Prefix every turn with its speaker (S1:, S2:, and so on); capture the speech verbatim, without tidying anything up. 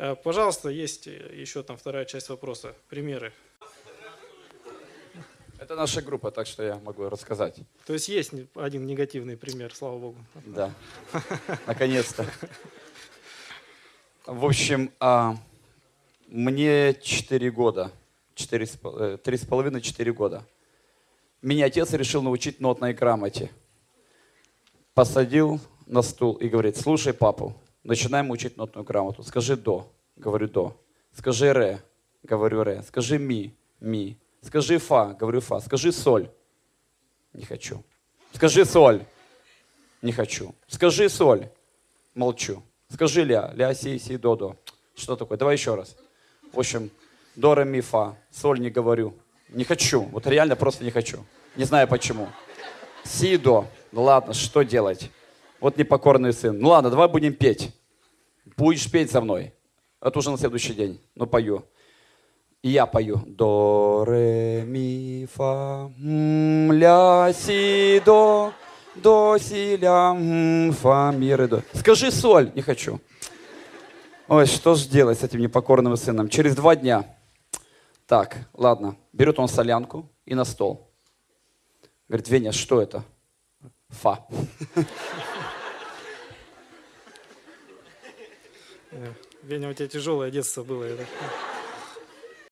S1: Э, Пожалуйста, есть еще там вторая часть вопроса. Примеры.
S2: Это наша группа, так что я могу рассказать.
S1: То есть есть не- один негативный пример, слава богу.
S2: Да, наконец-то. В общем, а, мне четыре года, четыре с пол- э, три с половиной четыре года. Меня отец решил научить нотной грамоте. Посадил на стул и говорит: слушай папу, начинаем учить нотную грамоту. Скажи до, говорю до. Скажи ре, говорю ре. Скажи ми, ми. Скажи фа, говорю фа. Скажи соль. Не хочу. Скажи соль. Не хочу. Скажи соль. Молчу. Скажи ля, ля, си, си, до, до. Что такое? Давай еще раз. В общем, до, ре, ми, фа. Соль не говорю. Не хочу. Вот реально просто не хочу. Не знаю почему. Си, до. Ну ладно, что делать? Вот непокорный сын. Ну ладно, давай будем петь. Будешь петь со мной. Это уже на следующий день. Ну, пою. И я пою. До, ре, ми, фа, м, ля, си, до. До, си, ля, м, фа, ми, ре, до. Скажи соль. Не хочу. Ой, что ж делать с этим непокорным сыном? Через два дня. Так, ладно. Берет он солянку и на стол. Говорит: Веня, что это? Фа.
S1: Э, Веня, у тебя тяжелое детство было. это.